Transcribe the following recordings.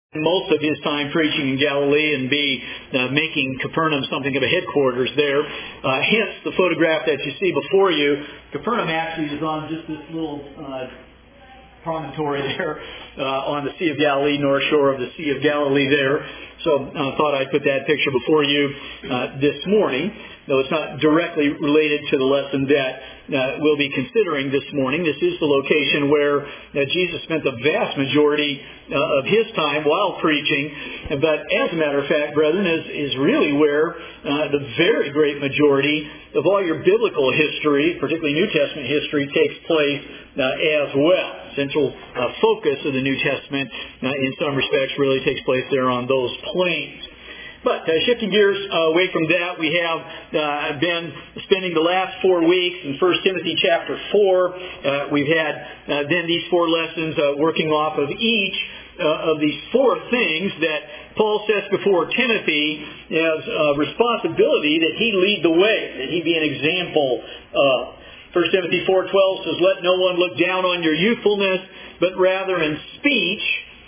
most of his time preaching in Galilee and be making Capernaum something of a headquarters there. Hence, the photograph that you see before you, Capernaum actually is on just this little promontory there on the Sea of Galilee, north shore of the Sea of Galilee there. So I thought I'd put that picture before you this morning, though it's not directly related to the lesson that we'll be considering this morning. This is the location where Jesus spent the vast majority of his time while preaching. But as a matter of fact, brethren, is really where the very great majority of all your biblical history, particularly New Testament history, takes place as well. Central focus of the New Testament, in some respects, really takes place there on those plains. But shifting gears away from that, we have been spending the last 4 weeks in 1 Timothy chapter 4. We've had then these 4 lessons working off of each of these 4 things that Paul sets before Timothy as a responsibility that he lead the way, that he be an example of. 1 Timothy 4:12 says, "Let no one look down on your youthfulness, but rather in speech,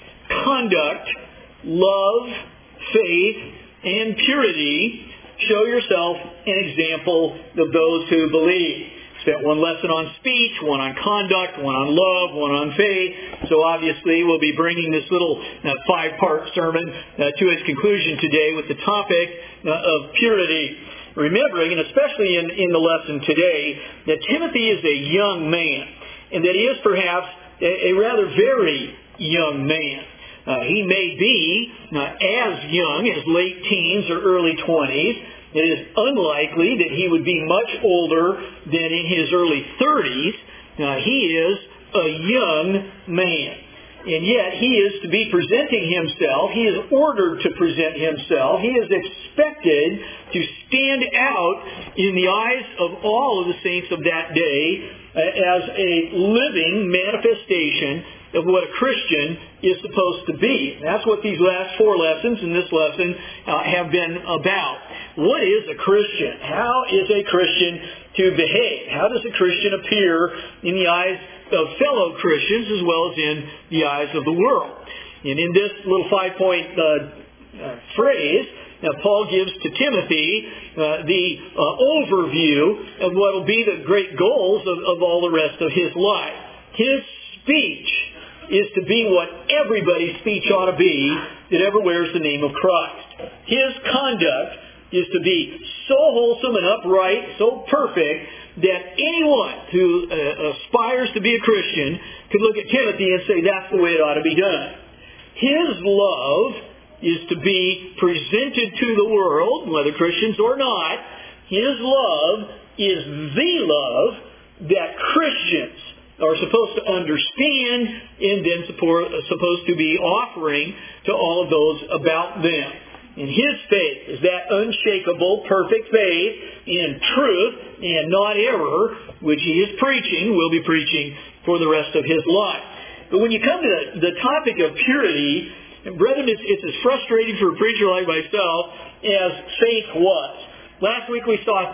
conduct, love, faith, and purity, show yourself an example of those who believe." Spent 1 lesson on speech, 1 on conduct, 1 on love, 1 on faith. So obviously we'll be bringing this little 5-part sermon to its conclusion today with the topic of purity. Remembering, and especially in the lesson today, that Timothy is a young man, and that he is perhaps a rather very young man. He may be as young as late teens or early 20s. It is unlikely that he would be much older than in his early 30s. He is a young man. And yet he is to be presenting himself. He is ordered to present himself. He is expected to stand out in the eyes of all of the saints of that day as a living manifestation of what a Christian is supposed to be. That's what these last 4 lessons in this lesson have been about. What is a Christian? How is a Christian to behave? How does a Christian appear in the eyes of fellow Christians as well as in the eyes of the world? And in this little 5-point phrase, now Paul gives to Timothy the overview of what will be the great goals of all the rest of his life. His speech is to be what everybody's speech ought to be that ever wears the name of Christ. His conduct is to be so wholesome and upright, so perfect, that anyone who aspires to be a Christian could look at Timothy and say, that's the way it ought to be done. His love is to be presented to the world, whether Christians or not. His love is the love that Christians are supposed to understand and then supposed to be offering to all of those about them. And his faith is that unshakable, perfect faith in truth and not error, which he is preaching, will be preaching for the rest of his life. But when you come to the topic of purity, brethren, it's as frustrating for a preacher like myself as faith was. Last week we saw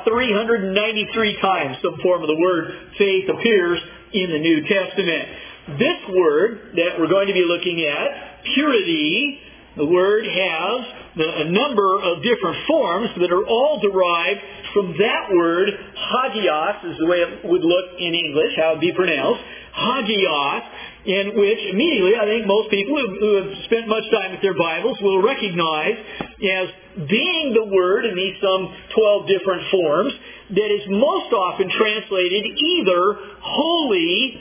393 times some form of the word faith appears in the New Testament. This word that we're going to be looking at, purity, the word has a number of different forms that are all derived from that word, hagios, is the way it would look in English, how it would be pronounced, hagios, in which immediately I think most people who have spent much time with their Bibles will recognize as being the word in these some 12 different forms that is most often translated either holy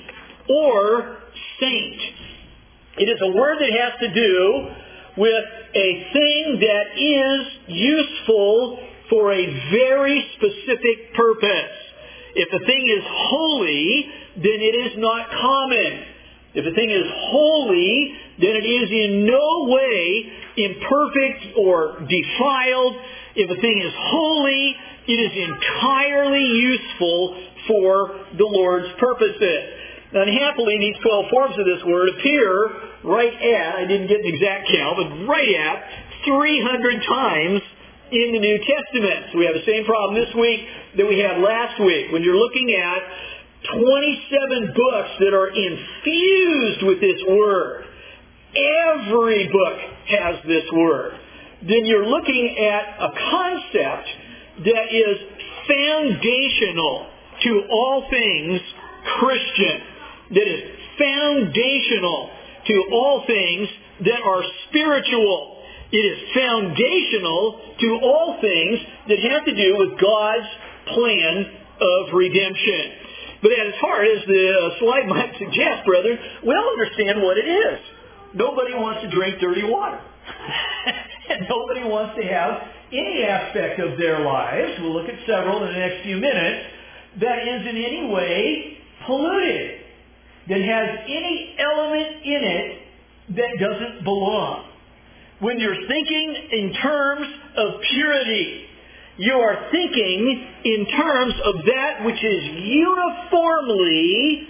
or saint. It is a word that has to do with a thing that is useful for a very specific purpose. If a thing is holy, then it is not common. If a thing is holy, then it is in no way imperfect or defiled. If a thing is holy, it is entirely useful for the Lord's purposes. Unhappily, these 12 forms of this word appear right at, I didn't get an exact count, but right at 300 times in the New Testament. So we have the same problem this week that we had last week. When you're looking at 27 books that are infused with this word, every book has this word, then you're looking at a concept that is foundational to all things Christian, that is foundational to all things that are spiritual. It is foundational to all things that have to do with God's plan of redemption. But as hard as the slide might suggest, brethren, we all understand what it is. Nobody wants to drink dirty water. And nobody wants to have any aspect of their lives, we'll look at several in the next few minutes, that is in any way polluted, that has any element in it that doesn't belong. When you're thinking in terms of purity, you are thinking in terms of that which is uniformly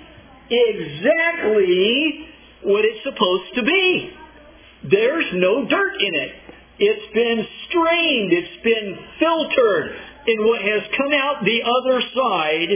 exactly what it's supposed to be. There's no dirt in it. It's been strained. It's been filtered. And what has come out the other side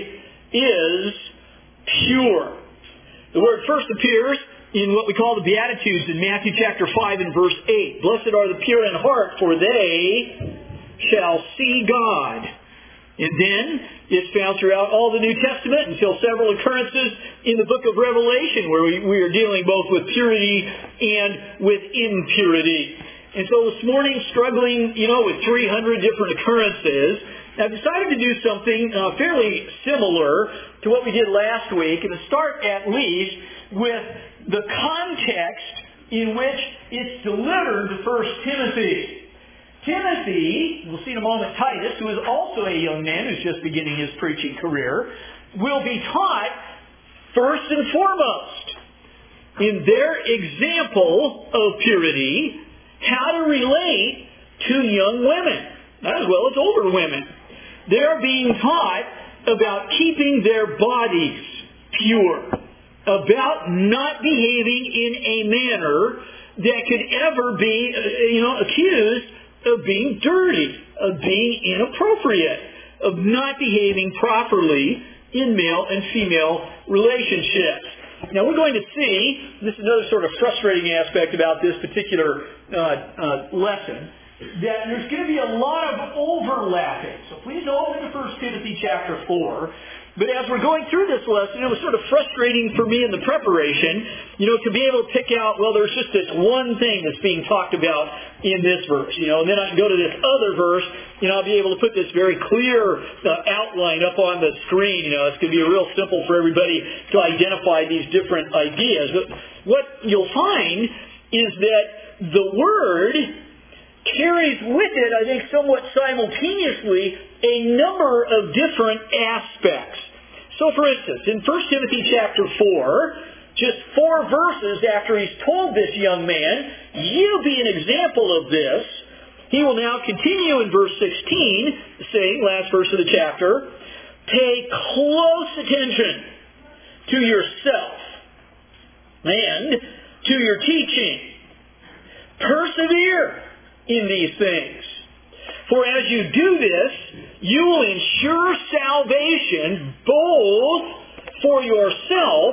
is pure. The word first appears in what we call the Beatitudes in Matthew chapter 5 and verse 8. Blessed are the pure in heart, for they shall see God. And then it's found throughout all the New Testament until several occurrences in the book of Revelation where we are dealing both with purity and with impurity. And so this morning, struggling, with 300 different occurrences, I've decided to do something fairly similar to what we did last week, and to start at least with the context in which it's delivered to 1 Timothy. Timothy, we'll see in a moment, Titus, who is also a young man who's just beginning his preaching career, will be taught first and foremost in their example of purity how to relate to young women, as well as older women. They're being taught about keeping their bodies pure, about not behaving in a manner that could ever be, accused of being dirty, of being inappropriate, of not behaving properly in male and female relationships. Now we're going to see, this is another sort of frustrating aspect about this particular lesson, that there's going to be a lot of overlapping. So please open to 1 Timothy chapter 4. But as we're going through this lesson, it was sort of frustrating for me in the preparation, to be able to pick out, there's just this one thing that's being talked about in this verse, and then I can go to this other verse, I'll be able to put this very clear outline up on the screen. It's going to be real simple for everybody to identify these different ideas. But what you'll find is that the Word carries with it, I think, somewhat simultaneously, a number of different aspects. So, for instance, in 1 Timothy chapter 4, just 4 verses after he's told this young man, you be an example of this, he will now continue in verse 16, saying, last verse of the chapter, pay close attention to yourself and to your teaching. Persevere in these things. For as you do this, you will ensure salvation both for yourself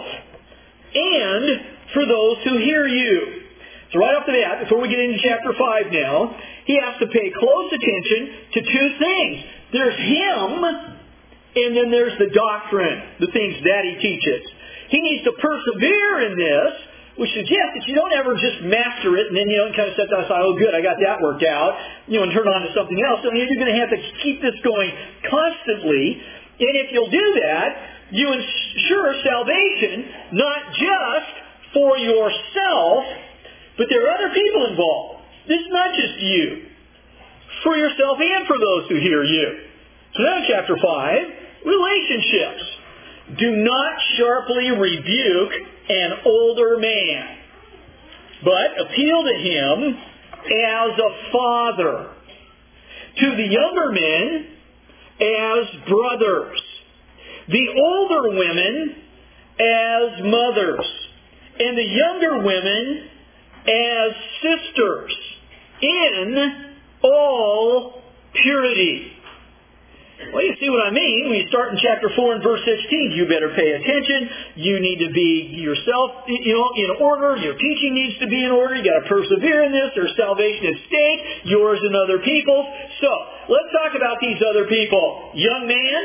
and for those who hear you. So right off the bat, before we get into chapter 5 now, he has to pay close attention to 2 things. There's him, and then there's the doctrine, the things that he teaches. He needs to persevere in this, which suggests that you don't ever just master it and then kind of set that aside, good, I got that worked out, and turn on to something else. So you're going to have to keep this going constantly. And if you'll do that, you ensure salvation not just for yourself, but there are other people involved. This is not just you. For yourself and for those who hear you. So now in chapter 5, relationships. Do not sharply rebuke an older man, but appeal to him as a father. To the younger men as brothers. The older women as mothers. And the younger women as sisters. In all purity. Well, you see what I mean. When you start in chapter 4 and verse 16, you better pay attention. You need to be yourself, in order. Your teaching needs to be in order. You got to persevere in this. There's salvation at stake, yours and other people's. So, let's talk about these other people. Young man,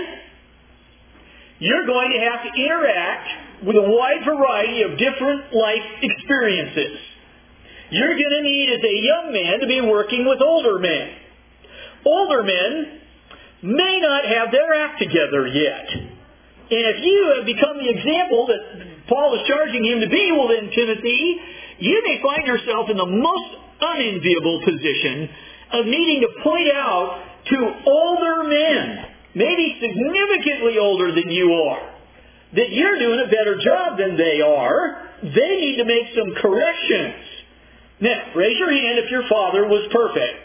you're going to have to interact with a wide variety of different life experiences. You're going to need, as a young man, to be working with older men. Older men may not have their act together yet. And if you have become the example that Paul is charging him to be, well then, Timothy, you may find yourself in the most unenviable position of needing to point out to older men, maybe significantly older than you are, that you're doing a better job than they are. They need to make some corrections. Now, raise your hand if your father was perfect.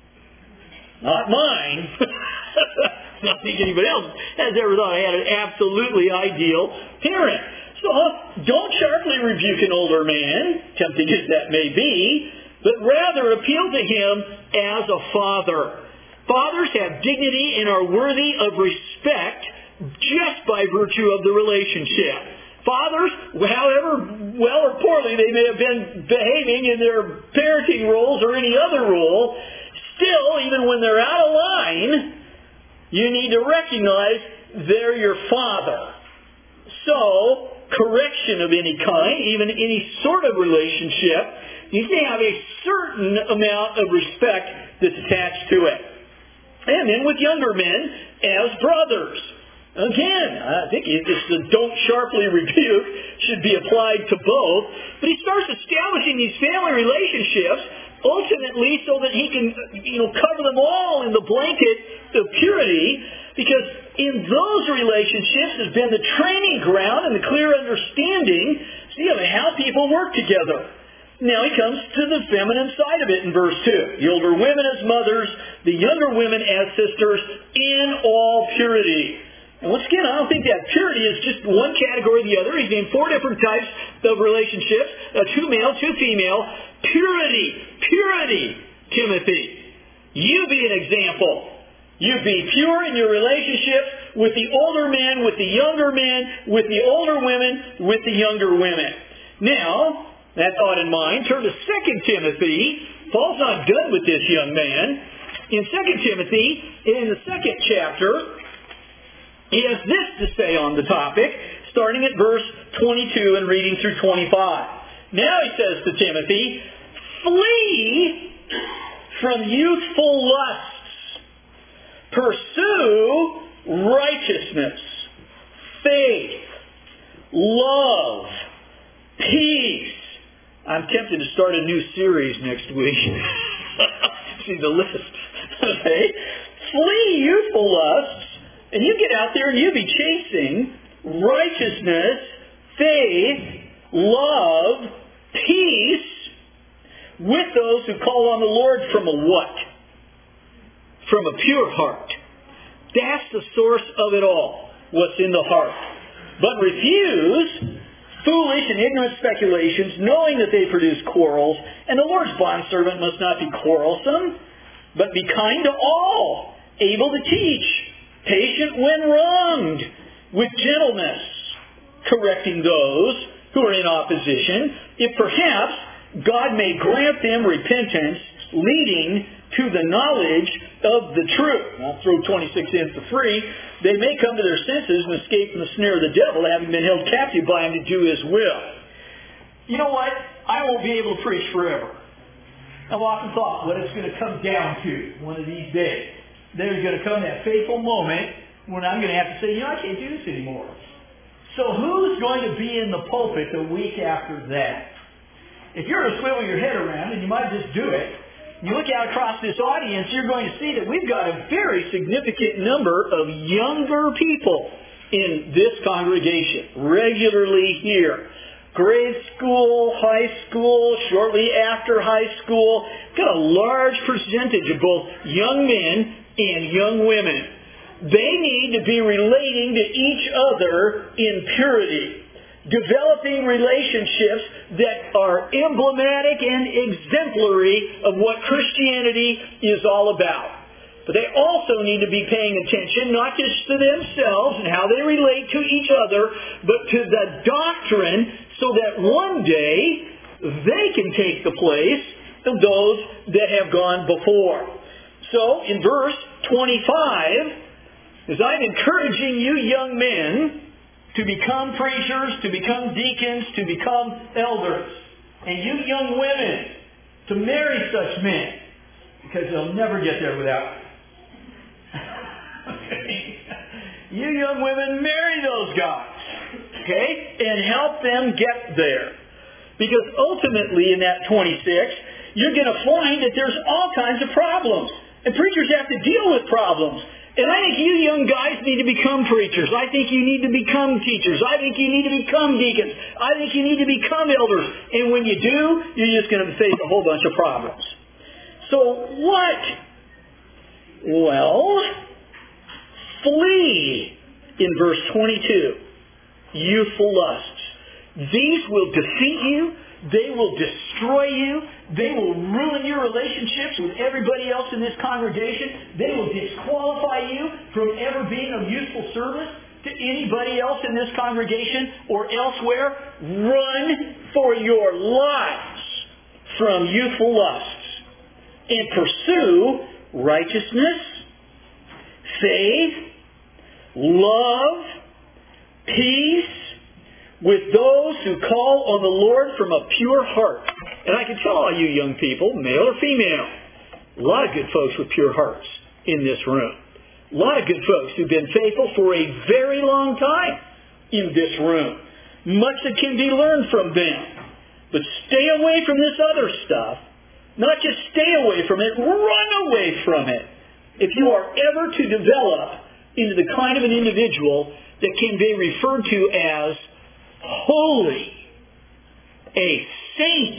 Not mine. I don't think anybody else has ever thought I had an absolutely ideal parent. So don't sharply rebuke an older man, tempting as that may be, but rather appeal to him as a father. Fathers have dignity and are worthy of respect just by virtue of the relationship. Fathers, however well or poorly they may have been behaving in their parenting roles or any other role, still, even when they're out of line, you need to recognize they're your father. So, correction of any kind, even any sort of relationship, you need to have a certain amount of respect that's attached to it. And then with younger men, as brothers. Again, I think it's the don't sharply rebuke should be applied to both. But he starts establishing these family relationships ultimately so that he can, cover them all in the blanket of purity, because in those relationships has been the training ground and the clear understanding of how people work together. Now he comes to the feminine side of it in verse 2. The older women as mothers, the younger women as sisters, in all purity. And once again, I don't think that purity is just one category or the other. He's named 4 different types of relationships, 2 male, 2 female. Purity, Timothy. You be an example. You be pure in your relationships with the older men, with the younger men, with the older women, with the younger women. Now, that thought in mind, turn to 2 Timothy. Paul's not done with this young man. In 2 Timothy, in the 2nd chapter, he has this to say on the topic, starting at verse 22 and reading through 25. Now he says to Timothy, flee from youthful lusts. Pursue righteousness, faith, love, peace. I'm tempted to start a new series next week. See the list. Okay? Flee youthful lusts, and you get out there and you be chasing righteousness, faith, love, peace with those who call on the Lord from a what? From a pure heart. That's the source of it all, what's in the heart. But refuse foolish and ignorant speculations, knowing that they produce quarrels, and the Lord's bondservant must not be quarrelsome, but be kind to all, able to teach, patient when wronged, with gentleness, correcting those who are in opposition, if perhaps God may grant them repentance, leading to the knowledge of the truth. I'll throw 26 in for free. They may come to their senses and escape from the snare of the devil, having been held captive by him to do his will. You know what? I won't be able to preach forever. I've often thought what it's going to come down to one of these days. There's going to come that fateful moment when I'm going to have to say, I can't do this anymore. So who's going to be in the pulpit the week after that? If you're to swivel your head around, and you might just do it, you look out across this audience, you're going to see that we've got a very significant number of younger people in this congregation, regularly here. Grade school, high school, shortly after high school. Got a large percentage of both young men and young women. They need to be relating to each other in purity. Developing relationships that are emblematic and exemplary of what Christianity is all about. But they also need to be paying attention not just to themselves and how they relate to each other, but to the doctrine so that one day they can take the place of those that have gone before. So, in verse 25, as I'm encouraging you young men to become preachers, to become deacons, to become elders, and you young women to marry such men, because they'll never get there without okay. You young women, marry those guys, okay, and help them get there. Because ultimately in that 26, you're going to find that there's all kinds of problems. And preachers have to deal with problems. And I think you young guys need to become preachers. I think you need to become teachers. I think you need to become deacons. I think you need to become elders. And when you do, you're just going to face a whole bunch of problems. So what? Well, flee in verse 22. Youthful lusts. These will defeat you. They will destroy you. They will ruin your relationships with everybody else in this congregation. They will disqualify you from ever being of useful service to anybody else in this congregation or elsewhere. Run for your lives from youthful lusts and pursue righteousness, faith, love, peace, with those who call on the Lord from a pure heart. And I can tell all you young people, male or female, a lot of good folks with pure hearts in this room. A lot of good folks who've been faithful for a very long time in this room. Much that can be learned from them. But stay away from this other stuff. Not just stay away from it, run away from it. If you are ever to develop into the kind of an individual that can be referred to as holy, a saint,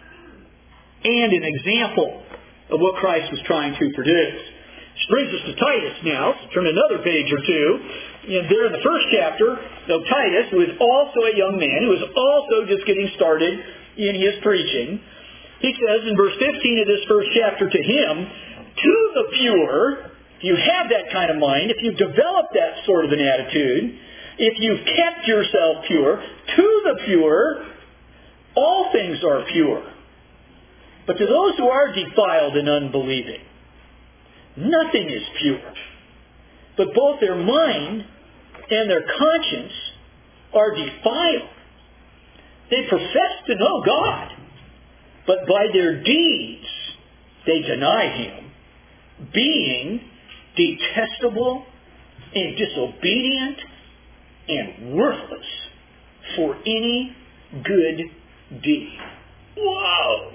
and an example of what Christ was trying to produce. Which brings us to Titus now. So turn another page or two. And there in the first chapter of Titus, who is also a young man, who is also just getting started in his preaching, he says in verse 15 of this first chapter to him, to the pure, if you have that kind of mind, if you've developed that sort of an attitude, if you've kept yourself pure, to the pure, all things are pure. But to those who are defiled and unbelieving, nothing is pure. But both their mind and their conscience are defiled. They profess to know God, but by their deeds they deny Him, being detestable and disobedient and worthless for any good deed. Whoa!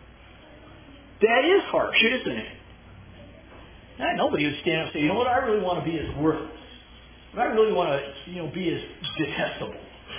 That is harsh, isn't it? Now, nobody would stand up and say, you know what, I really want to be as worthless. I really want to, be as detestable.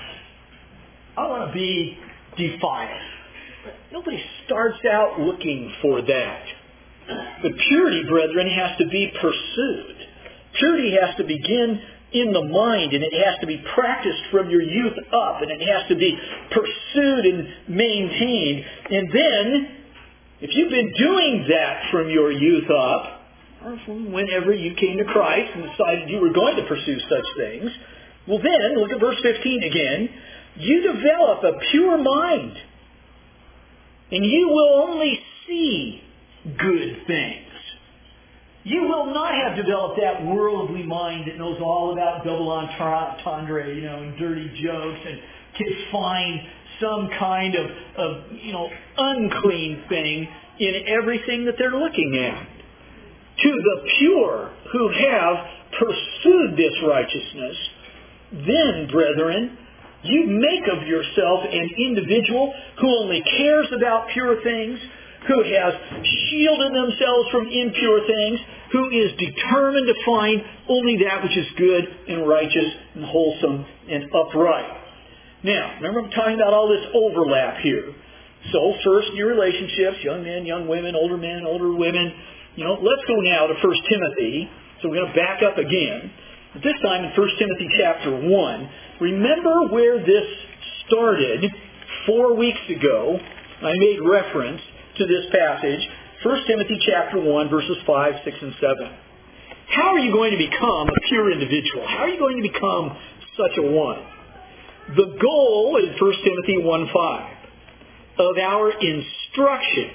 I want to be defiled. But nobody starts out looking for that. But purity, brethren, has to be pursued. Purity has to begin in the mind, and it has to be practiced from your youth up, and it has to be pursued and maintained. And then, if you've been doing that from your youth up, or from whenever you came to Christ and decided you were going to pursue such things, well then, look at verse 15 again, you develop a pure mind, and you will only see good things. You will not have developed that worldly mind that knows all about double entendre, and dirty jokes, and can find some kind of unclean thing in everything that they're looking at. To the pure who have pursued this righteousness, then, brethren, you make of yourself an individual who only cares about pure things, who has shielded themselves from impure things, who is determined to find only that which is good and righteous and wholesome and upright. Now, remember I'm talking about all this overlap here. So first, in your relationships, young men, young women, older men, older women, let's go now to 1 Timothy. So we're going to back up again. At this time in 1 Timothy chapter 1, remember where this started 4 weeks ago. I made reference to this passage 1 Timothy chapter 1, verses 5, 6, and 7. How are you going to become a pure individual? How are you going to become such a one? The goal in 1 Timothy 1:5 of our instruction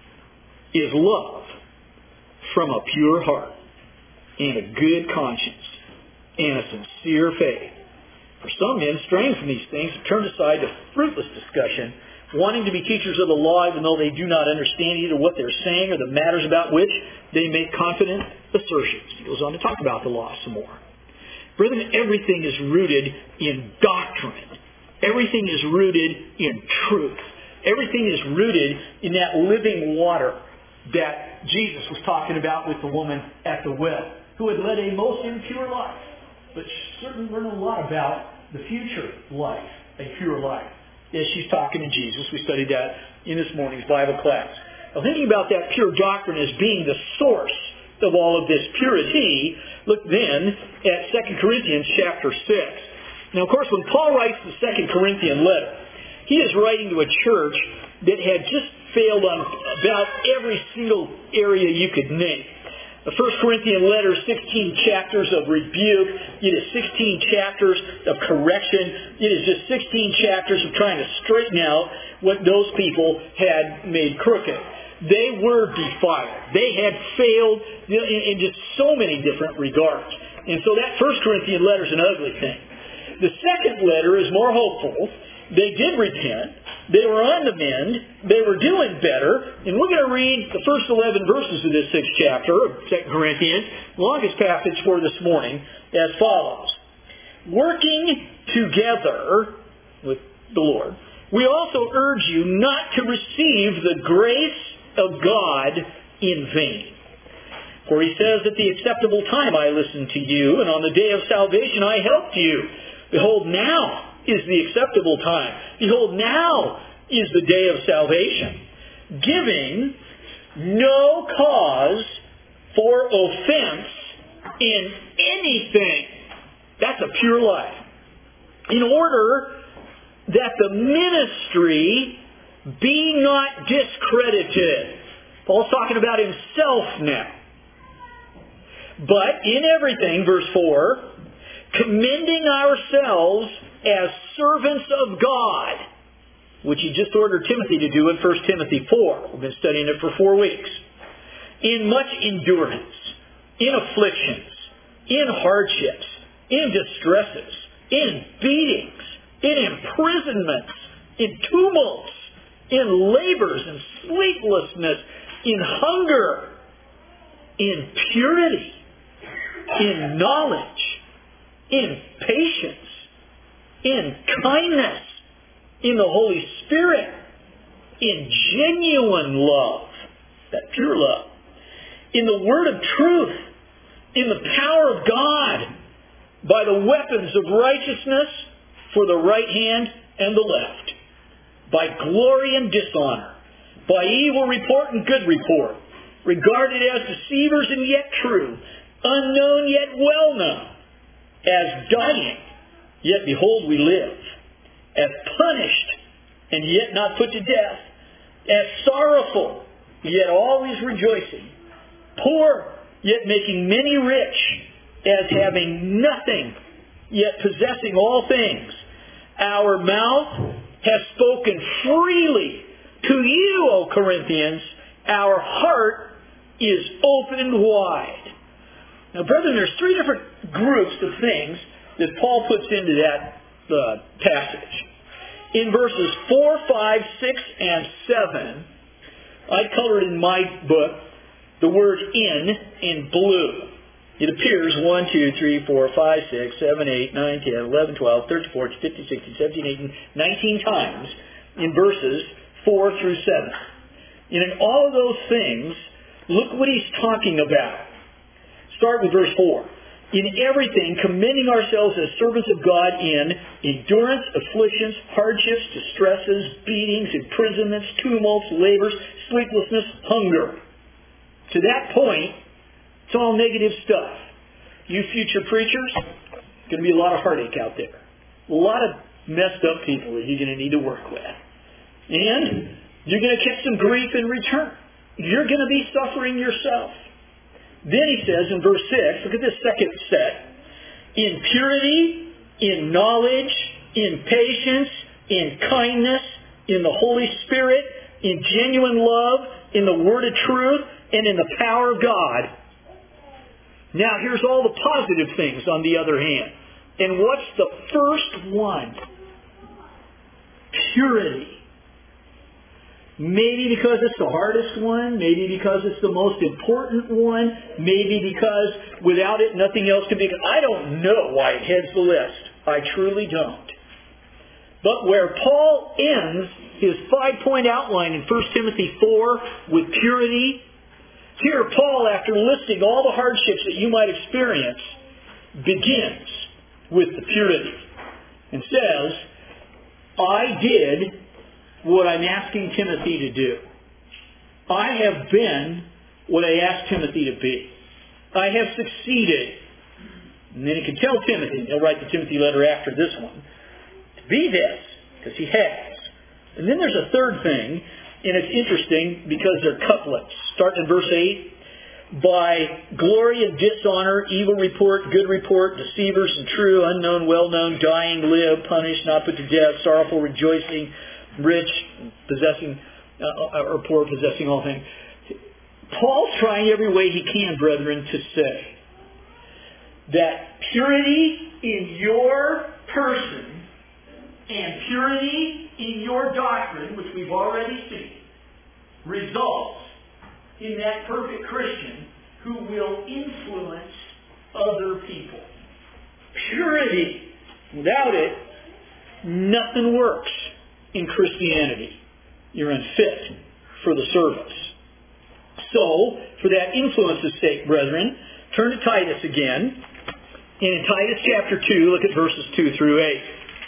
is love from a pure heart and a good conscience and a sincere faith. For some men, straying from these things, have turned aside to fruitless discussion, wanting to be teachers of the law even though they do not understand either what they're saying or the matters about which they make confident assertions. He goes on to talk about the law some more. Brethren, everything is rooted in doctrine. Everything is rooted in truth. Everything is rooted in that living water that Jesus was talking about with the woman at the well, who had led a most impure life, but certainly learned a lot about the future life, a pure life. As she's talking to Jesus, we studied that in this morning's Bible class. Now, thinking about that pure doctrine as being the source of all of this purity, look then at 2 Corinthians chapter 6. Now, of course, when Paul writes the 2 Corinthian letter, he is writing to a church that had just failed on about every single area you could name. The 1 Corinthian letter is 16 chapters of rebuke. It is 16 chapters of correction. It is just 16 chapters of trying to straighten out what those people had made crooked. They were defiled. They had failed in just so many different regards. And so that 1 Corinthian letter is an ugly thing. The second letter is more hopeful. They did repent. They were on the mend. They were doing better. And we're going to read the first 11 verses of this 6th chapter of 2 Corinthians, longest passage for this morning, as follows. Working together with the Lord, we also urge you not to receive the grace of God in vain. For he says, at the acceptable time I listened to you, and on the day of salvation I helped you. Behold, now is the acceptable time. Behold, now is the day of salvation, giving no cause for offense in anything. That's a pure life. In order that the ministry be not discredited. Paul's talking about himself now. But in everything, verse 4, commending ourselves as servants of God, which he just ordered Timothy to do in 1 Timothy 4. We've been studying it for 4 weeks. In much endurance, in afflictions, in hardships, in distresses, in beatings, in imprisonments, in tumults, in labors and sleeplessness, in hunger, in purity, in knowledge, in patience, in kindness, in the Holy Spirit, in genuine love, that pure love, in the word of truth, in the power of God, by the weapons of righteousness for the right hand and the left, by glory and dishonor, by evil report and good report, regarded as deceivers and yet true, unknown yet well known, as dying, yet behold we live, as punished and yet not put to death, as sorrowful, yet always rejoicing, poor, yet making many rich, as having nothing, yet possessing all things. Our mouth has spoken freely to you, O Corinthians. Our heart is opened wide. Now, brethren, there's 3 different groups of things that Paul puts into that passage. In verses 4, 5, 6, and 7, I colored in my book the word in blue. It appears 1, 2, 3, 4, 5, 6, 7, 8, 9, 10, 11, 12, 13, 14, 15, 16, 17, 18, 19 times in verses 4 through 7. And in all of those things, look what he's talking about. Start with verse 4. In everything, commending ourselves as servants of God in endurance, afflictions, hardships, distresses, beatings, imprisonments, tumults, labors, sleeplessness, hunger. To that point, it's all negative stuff. You future preachers, going to be a lot of heartache out there. A lot of messed up people that you're going to need to work with. And you're going to catch some grief in return. you're going to be suffering yourself. Then he says in verse 6, look at this second set. In purity, in knowledge, in patience, in kindness, in the Holy Spirit, in genuine love, in the word of truth, and in the power of God. Now here's all the positive things on the other hand. And what's the first one? Purity. Maybe because it's the hardest one, maybe because it's the most important one, maybe because without it nothing else can be. I don't know why it heads the list. I truly don't. But where Paul ends his 5-point outline in 1 Timothy 4 with purity, here Paul, after listing all the hardships that you might experience, begins with the purity and says, I did what I'm asking Timothy to do. I have been what I asked Timothy to be. I have succeeded. And then he can tell Timothy, he'll write the Timothy letter after this one, to be this, because he has. And then there's a third thing, and it's interesting because they're couplets. Starting in verse 8, by glory and dishonor, evil report, good report, deceivers and true, unknown, well-known, dying, live, punished, not put to death, sorrowful, rejoicing, rich, possessing, or poor, possessing all things. Paul's trying every way he can, brethren, to say that purity in your person and purity in your doctrine, which we've already seen, results in that perfect Christian who will influence other people. Purity. Without it, nothing works in Christianity. You're unfit for the service. So, for that influence's sake, brethren, turn to Titus again. And in Titus chapter 2, look at verses 2 through 8.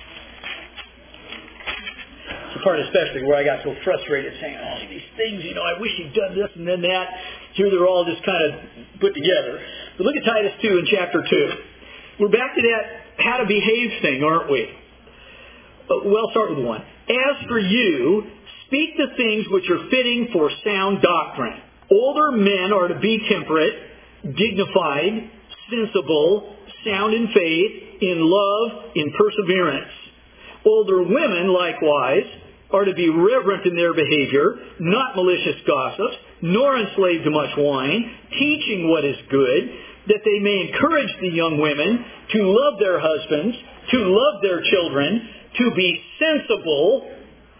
It's the part especially where I got so frustrated saying, oh, these things, I wish you'd done this and then that. Here they're all just kind of put together. But look at Titus 2 in chapter 2. We're back to that how to behave thing, aren't we? Well, I'll start with one. As for you, speak the things which are fitting for sound doctrine. Older men are to be temperate, dignified, sensible, sound in faith, in love, in perseverance. Older women, likewise, are to be reverent in their behavior, not malicious gossips, nor enslaved to much wine, teaching what is good, that they may encourage the young women to love their husbands, to love their children, to be sensible,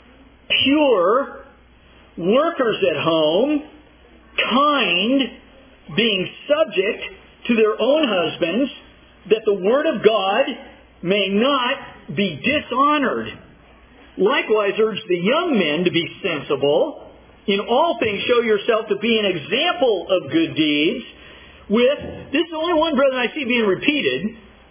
pure, workers at home, kind, being subject to their own husbands, that the word of God may not be dishonored. Likewise, urge the young men to be sensible. In all things, show yourself to be an example of good deeds. This is the only one, brethren, I see being repeated,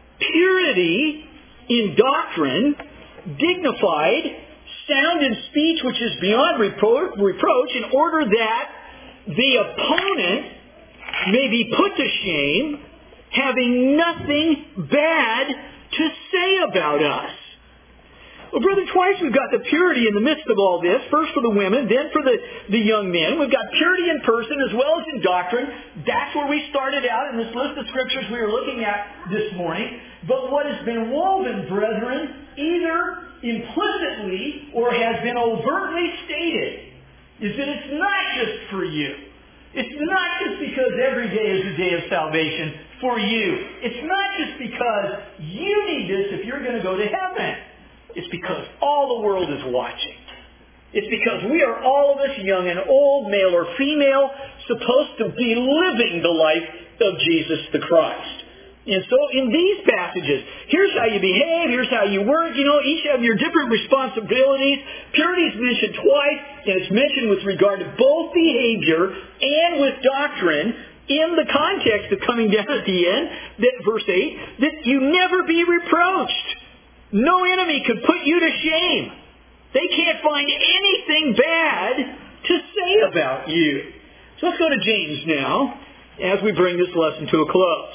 purity in doctrine, dignified, sound in speech which is beyond reproach, in order that the opponent may be put to shame, having nothing bad to say about us. Well, brethren, twice we've got the purity in the midst of all this. First for the women, then for the young men. We've got purity in person as well as in doctrine. That's where we started out in this list of scriptures we were looking at this morning. But what has been woven, brethren, either implicitly or has been overtly stated, is that it's not just for you. It's not just because every day is a day of salvation for you. It's not just because you need this if you're going to go to heaven. It's because all the world is watching. It's because we are all of us, young and old, male or female, supposed to be living the life of Jesus the Christ. And so in these passages, here's how you behave, here's how you work, each have your different responsibilities. Purity is mentioned twice, and it's mentioned with regard to both behavior and with doctrine in the context of coming down at the end, that verse 8, that you never be reproached. No enemy could put you to shame. They can't find anything bad to say about you. So let's go to James now as we bring this lesson to a close.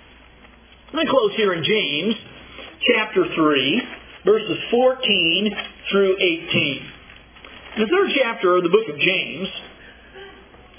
I'm going to close here in James chapter 3, verses 14 through 18. In the third chapter of the book of James,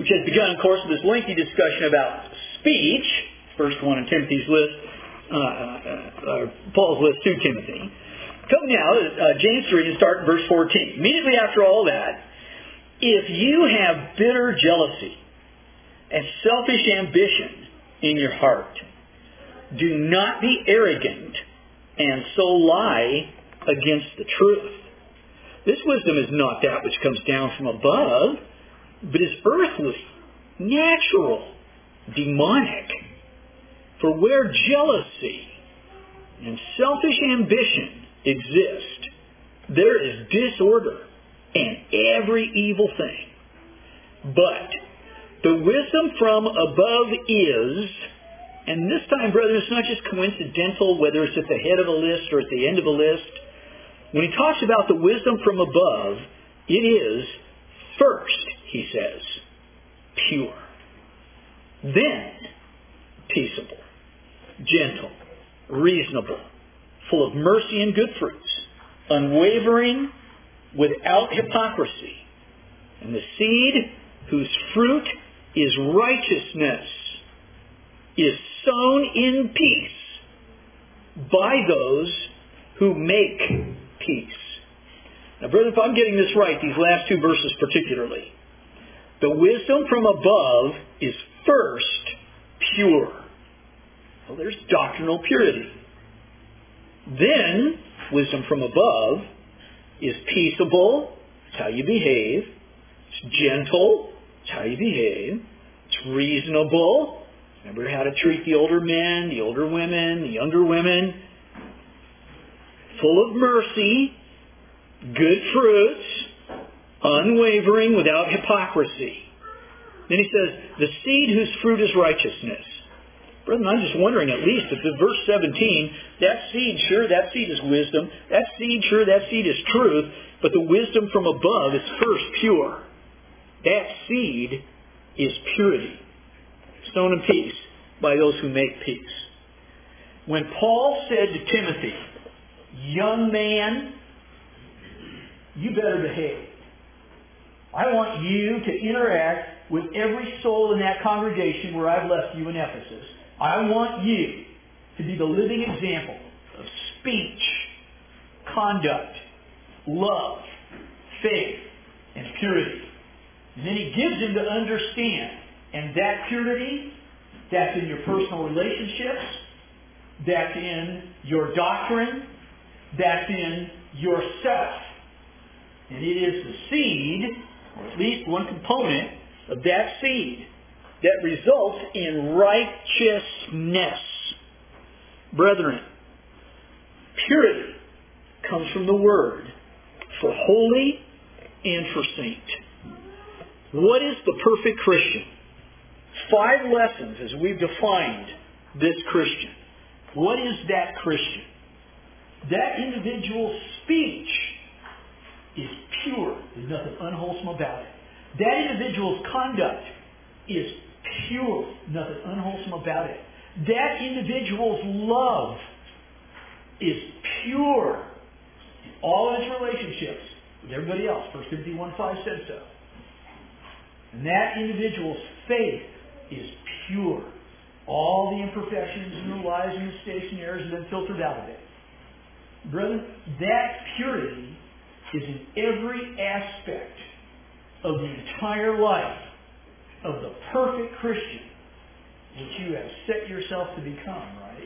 which has begun, of course, with this lengthy discussion about speech, first one in Timothy's list, Paul's list to Timothy. Come now, James 3, and start in verse 14. Immediately after all that, if you have bitter jealousy and selfish ambition in your heart, do not be arrogant and so lie against the truth. This wisdom is not that which comes down from above, but is earthly, natural, demonic. For where jealousy and selfish ambition exist, there is disorder and every evil thing. But the wisdom from above is, and this time, brethren, it's not just coincidental whether it's at the head of a list or at the end of a list. When he talks about the wisdom from above, it is first, he says, pure. Then, peaceable, gentle, reasonable, full of mercy and good fruits, unwavering, without hypocrisy. And the seed whose fruit is righteousness is sown in peace by those who make peace. Now, brethren, if I'm getting this right, these last two verses particularly, the wisdom from above is first pure. Well, there's doctrinal purity. Then, wisdom from above is peaceable. It's how you behave. It's gentle. It's how you behave. It's reasonable. Remember how to treat the older men, the older women, the younger women. Full of mercy, good fruits, unwavering, without hypocrisy. Then he says, the seed whose fruit is righteousness. Brethren, I'm just wondering, at least, if in verse 17, that seed, sure, that seed is wisdom. That seed, sure, that seed is truth. But the wisdom from above is first pure. That seed is purity, sown in peace by those who make peace. When Paul said to Timothy, young man, you better behave. I want you to interact with every soul in that congregation where I've left you in Ephesus. I want you to be the living example of speech, conduct, love, faith, and purity. And then he gives him to understand. And that purity, that's in your personal relationships, that's in your doctrine, that's in yourself. And it is the seed, or at least one component of that seed, that results in righteousness. Brethren, purity comes from the word for holy and for saint. What is the perfect Christian? 5 lessons as we've defined this Christian. What is that Christian? That individual's speech is pure. There's nothing unwholesome about it. That individual's conduct is pure. Nothing unwholesome about it. That individual's love is pure in all of his relationships with everybody else. 1 Timothy 1:5 said so. And that individual's faith is pure. All the imperfections and the lies and mistakes and errors have been filtered out of it. Brethren, that purity is in every aspect of the entire life of the perfect Christian which you have set yourself to become, right?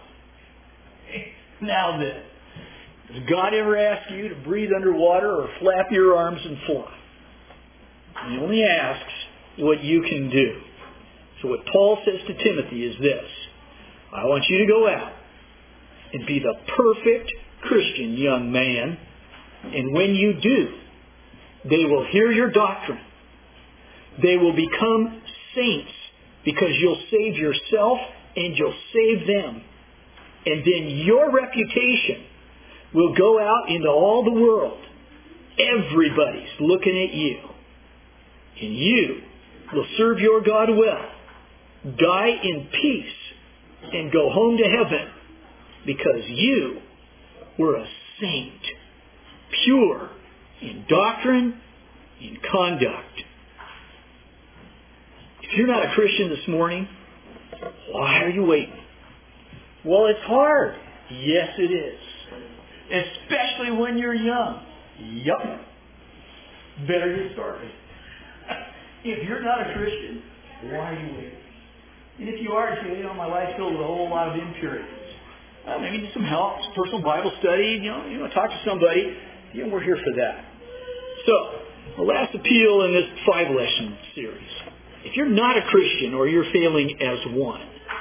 Now then, does God ever ask you to breathe underwater or flap your arms and fly? He only asks what you can do. So what Paul says to Timothy is this: I want you to go out and be the perfect Christian young man. And when you do, they will hear your doctrine. They will become saints because you'll save yourself and you'll save them. And then your reputation will go out into all the world. Everybody's looking at you. And you will serve your God well, die in peace, and go home to heaven because you were a saint, pure in doctrine, in conduct. If you're not a Christian this morning, why are you waiting? Well, it's hard. Yes, it is. Especially when you're young. Yup. Better get started. If you're not a Christian, why are you waiting? And if you are, you say, my life's filled with a whole lot of impurities. Well, maybe you need some help, some personal Bible study, talk to somebody. We're here for that. So, the last appeal in this 5-lesson series. If you're not a Christian or you're failing as one,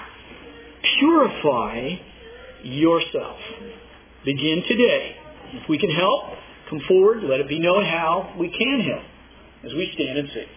purify yourself. Begin today. If we can help, come forward. Let it be known how we can help as we stand and sing.